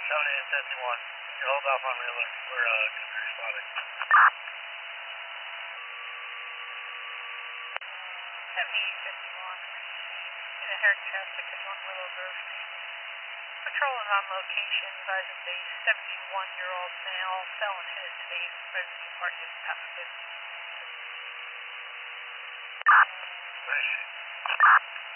71. You hold off on the other. We're responding. 7851 received. In a hair traffic is on Willow Grove Street. Patrol is on location, advising base 71-year-old male, fell and hit his face, presently parked in Pacific. Where is she?